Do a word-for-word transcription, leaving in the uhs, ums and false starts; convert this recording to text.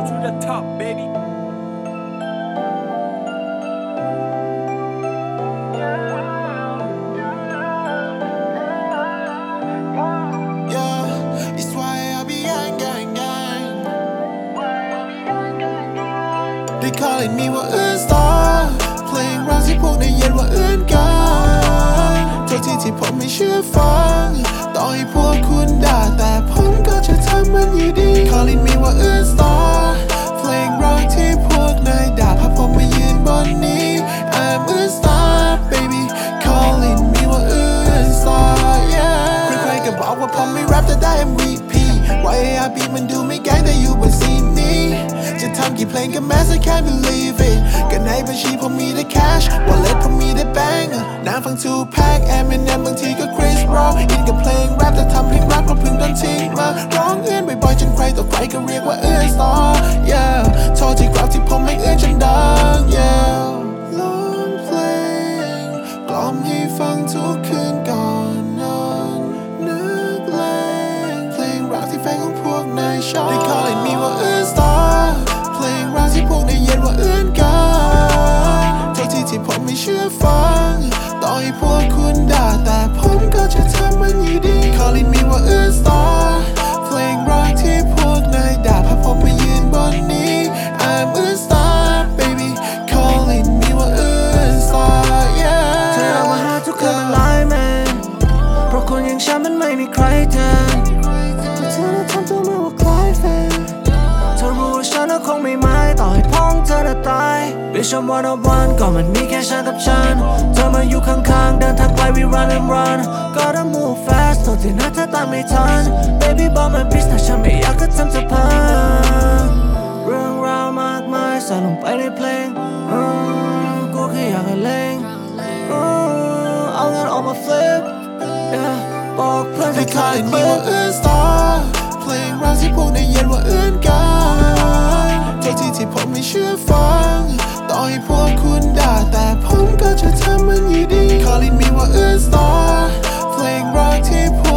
to the top baby They calling me ว่า อื่น star เพลงรักที่พวกได้ยินว่า อื่น กันโทษทีที่ผมไม่เชื่อฟังต่อให้พวกคุณด่าแต่ผมก็จะทำมันอยู่ดี Calling me ว่า อื่น star เพลงรักที่พวกนายด่าพาผมมายืนบนนี้ I'm อื่น star baby Calling me ว่า อื่น star yeah ใครๆก็บอกว่าผมไม่แรปแต่ได้ เอ็ม วี พี วาย เอ อาร์ บี มันดูไม่แก๊งแต่อยู่บนซีนนี้จะทำกี่เพลงก็แม้ I can't believe it ก็ในบัญชีผมมีแต่ cash wallet ผมมีแต่ bank น้ำฟัง two pack Eminem บางทีก็ Chris Brown อินกับเพลงแรปแต่ทำเพลงรักก็เพิ่งโดนทิ้งมาร้องเอื้อนบ่อยๆจนใครต่อใครก็เรียกว่าเอื้อน star yeah โทษที่กราฟที่ผมไม่เอื้อนจนดัง yeah ร้องเพลงกล่อมให้ฟังทุกคืนก่อนนอนนึกเพลงเพลงรักที่แฟนของพวกนายชอบ They calling me ว่าเอื้อน starเพลงรักที่พวกได้ยินว่า อื่น กันโทษทีที่ผมไม่เชื่อฟังต่อให้พวกคุณด่าแต่ผมก็จะทำมันอยู่ดี Calling me ว่า อื่น star เพลงรักที่พวกนายด่าพาผมมายืนบนนี้ I'm อื่น star baby Calling me ว่า อื่น star yeah เธอเอามาหาทุกคืนมันไลน์แมนเพราะคนอย่างฉันมันไม่มีใครแทนแต่เธอน่ะทำตัวเหมือนว่าคล้ายแฟนเธอรู้ว่าฉันน่ะคงไม่หมายต่อให้พ้องเธอน่ะตาย Bitch I'm one on one ก็มันมีแค่ฉันกับฉันเธอมาอยู่ข้างๆเดินทางไกล we run and run Gotta move fast โทษที่นะเธอตามไม่ทัน Baby บอกมัน bitch แต่ฉันไม่อยากจะทำเธอพังเรื่องราวมากมายใส่ลงไปในเพลงอืมกูแค่อยากให้เล่งอืมเอาเงินออกมา flip yeah บอกเพื่อนให้ They ถ่าย calling ค me ลิว่าปอื่น star เพลงรักที่พวกได้ยินว่า อื่น กันโทษทีที่ผมไม่เชื่อฟังต่อให้พวกคุณด่าแต่ผมก็จะทำมันอยู่ดี Calling me ว่า อื่น star เพลงรักที่พวก